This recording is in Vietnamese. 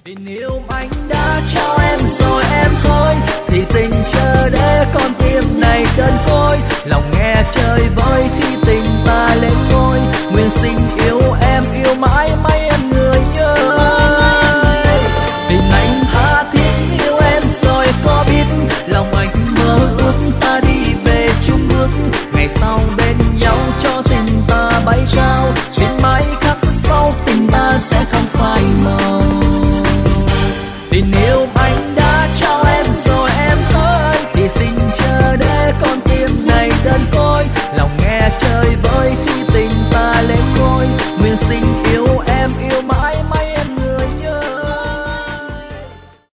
Tình yêu anh đã trao em rồi em thôi, thì tình chờ để con tim này đơn côi. Lòng nghe chơi vơi khi tình ta lên ngôi, nguyên sinh yêu